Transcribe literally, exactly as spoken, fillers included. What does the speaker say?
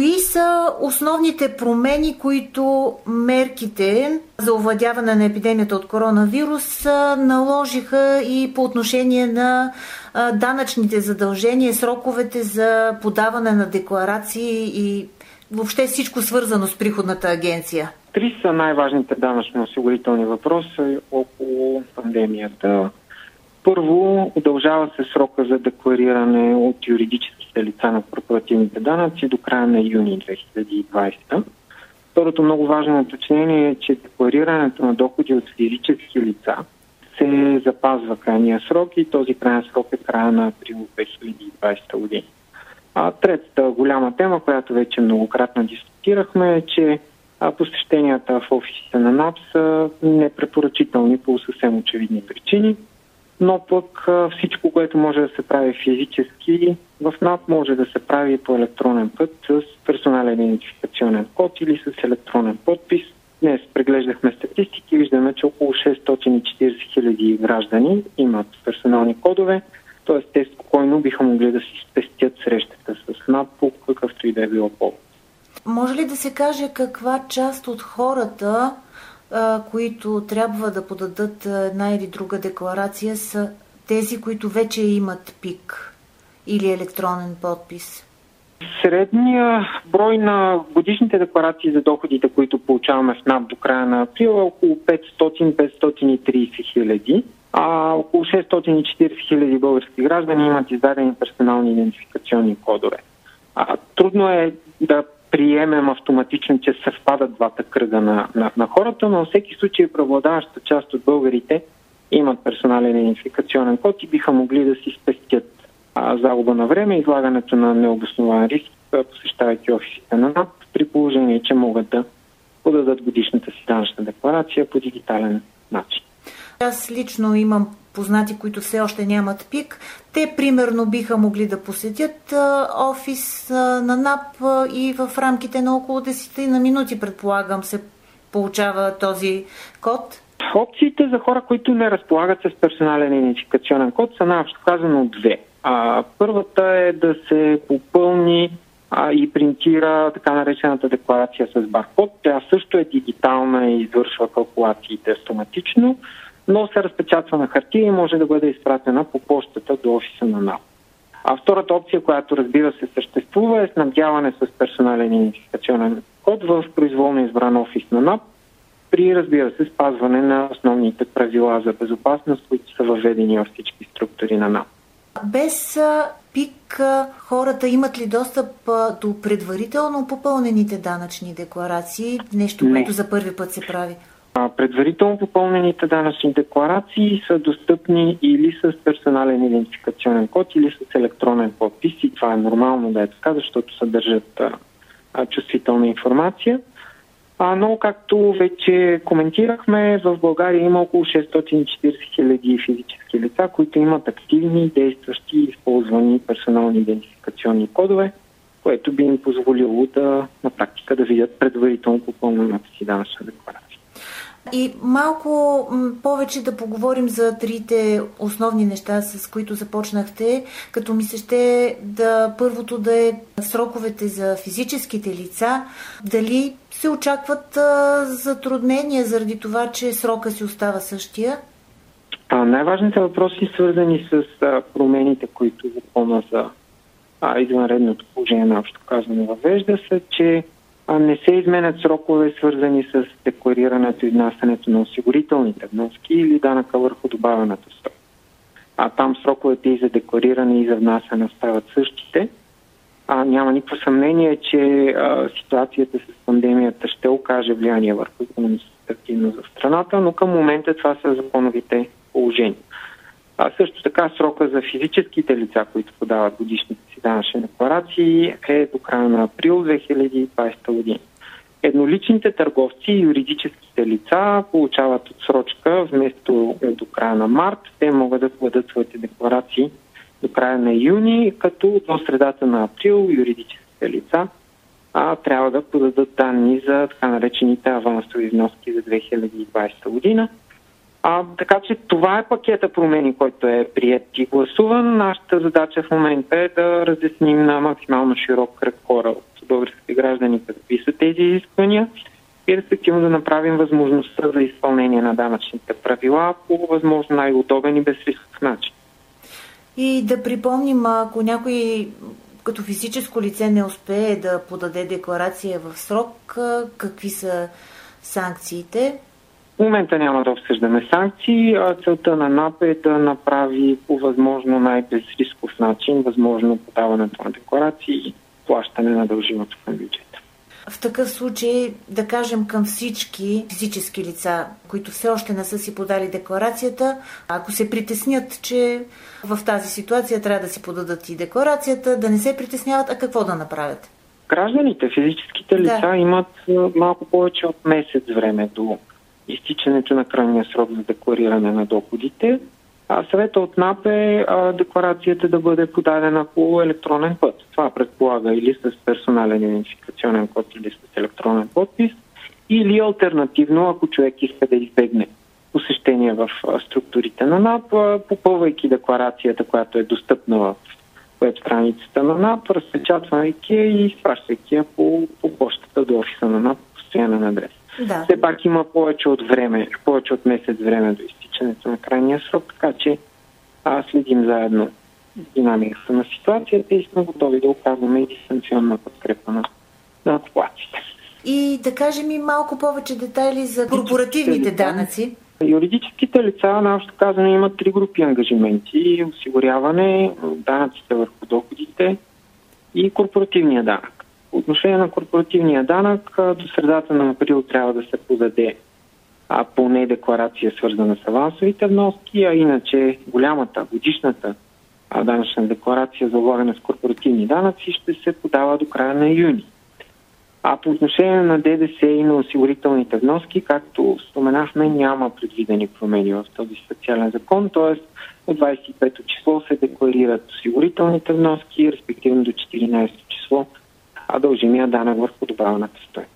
Кои са основните промени, които мерките за овладяване на епидемията от коронавирус наложиха и по отношение на данъчните задължения, сроковете за подаване на декларации и въобще всичко свързано с приходната агенция? Три са най-важните данъчно-осигурителни въпроси около пандемията. Първо, удължава се срока за деклариране от юридическите лица на корпоративните данъци до края на юни две хиляди и двадесета. Второто много важно уточнение е, че декларирането на доходи от физически лица се запазва крайния срок и този крайен срок е края на април две хиляди и двадесета година. А третата голяма тема, която вече многократно дискутирахме, е, че посещенията в офисите на НАП са непрепоръчителни по съвсем очевидни причини, но пък всичко, което може да се прави физически в НАП, може да се прави по електронен път с персонален идентификационен код или с електронен подпис. Днес преглеждахме статистики и виждаме, че около шестстотин и четиридесет хиляди граждани имат персонални кодове, т.е. те спокойно биха могли да си спестят срещата с НАП по какъвто и да е било повод. Може ли да се каже каква част от хората, които трябва да подадат една или друга декларация, са тези, които вече имат ПИК или електронен подпис? Средният брой на годишните декларации за доходите, които получаваме в НАП до края на април, е около петстотин до петстотин и тридесет хиляди, а около шестстотин и четиридесет хиляди български граждани имат издадени персонални идентификационни кодове. А, трудно е да приемем автоматично, че съвпадат двата кръга на, на, на хората, но във всеки случай преобладаващата част от българите имат персонален идентификационен код и биха могли да си спестят а, загуба на време и излагането на необоснован риск, посещавайки офисите на НАП, при положение, че могат да подадат годишната си данъчна декларация по дигитален начин. Аз лично имам познати, които все още нямат ПИК. Те, примерно, биха могли да посетят а, офис а, на НАП а, и в рамките на около десет на минути, предполагам, се получава този код. Опциите за хора, които не разполагат с персонален идентификационен код, са най-общо казано две. А, първата е да се попълни а, и принтира така наречената декларация с баркод. Тя също е дигитална и извършва калкулациите автоматично, но се разпечатва на хартия и може да бъде изпратена по почтата до офиса на НАП. А втората опция, която разбира се съществува, е снабдяване с персонален идентификационен код в произволно избран офис на НАП, при, разбира се, спазване на основните правила за безопасност, които са въведени във всички структури на НАП. Без ПИК хората имат ли достъп до предварително попълнените данъчни декларации? Нещо, което за първи път се прави? Предварително попълнените данъчни декларации са достъпни или с персонален идентификационен код, или с електронен подпис. И това е нормално да е така, защото съдържат а, а, чувствителна информация. А, но, както вече коментирахме, в България има около шестстотин и четиридесет хиляди физически лица, които имат активни, действащи и използвани персонални идентификационни кодове, което би им позволило да на практика да видят предварително попълнената си данъчна декларация. И малко повече да поговорим за трите основни неща, с които започнахте, като ми се ще да първото да е сроковете за физическите лица. Дали се очакват а, затруднения заради това, че срока си остава същия? А, най-важните въпроси, свързани с а, промените, които закона за а, извънредното положение на общо казано въвежда, са, че не се изменят срокове, свързани с декларирането и внасянето на осигурителните вноски или данъка върху добавената стойност. А там сроковете и за деклариране и за внасяне остават същите. А, няма никакво съмнение, че а, ситуацията с пандемията ще окаже влияние върху икономическата активност в страната, но към момента това са законовите положения. А също така срока за физическите лица, които подават годишните си данъчни декларации, е до края на април две хиляди и двадесета година. Едноличните търговци и юридическите лица получават отсрочка вместо до края на март. Те могат да подадат своите декларации до края на юни, като до средата на април юридическите лица а, трябва да подадат данни за така наречените авансови вноски за две хиляди и двадесета година. А, така че това е пакета промени, който е приет и гласуван. Нашата задача в момента е да разясним на максимално широк кръг хора от от българските граждани какви са тези изисквания и респективно да направим възможността за изпълнение на данъчните правила по възможно най-удобен и безрисков начин. И да припомним, ако някой като физическо лице не успее да подаде декларация в срок, какви са санкциите? В момента няма да обсъждаме санкции, а целта на НАП е да направи по възможно най-безрисков начин възможно подаването на декларации и плащане на дължимото към бюджета. В такъв случай, да кажем към всички физически лица, които все още не са си подали декларацията, ако се притеснят, че в тази ситуация трябва да си подадат и декларацията, да не се притесняват, а какво да направят? Гражданите, физическите лица да. имат малко повече от месец време до изтичането на крайния срок за деклариране на доходите, а съвета от НАП е а, декларацията да бъде подадена по електронен път. Това предполага или с персонален идентификационен код, или с електронен подпис, или алтернативно, ако човек иска да избегне посещение в а, структурите на НАП, а, попълвайки декларацията, която е достъпна в веб страницата на НАП, разпечатвайки и изпращайки я по, по почтата до офиса на НАП по постоянен адрес. Да. Все пак има повече от време, повече от месец време до изтичането на крайния срок, така че а, следим заедно динамиката на ситуацията и сме готови да оказваме и дистанционна подкрепа на данъкоплатците. И да кажем и малко повече детайли за корпоративните данъци. Юридическите лица, наобщо казано, имат три групи ангажименти: осигуряване, данъците върху доходите и корпоративния данък. По отношение на корпоративния данък, до средата на април трябва да се подаде а, поне декларация, свързана с авансовите вноски, а иначе голямата, годишната а, данъчна декларация за облагане с корпоративни данъци ще се подава до края на юни. А по отношение на ДДС и на осигурителните вноски, както споменахме, няма предвидени промени в този специален закон, т.е. от двадесет и пето число се декларират осигурителните вноски, респективно до четиринадесето число а дължимия данък върху добавената стойност.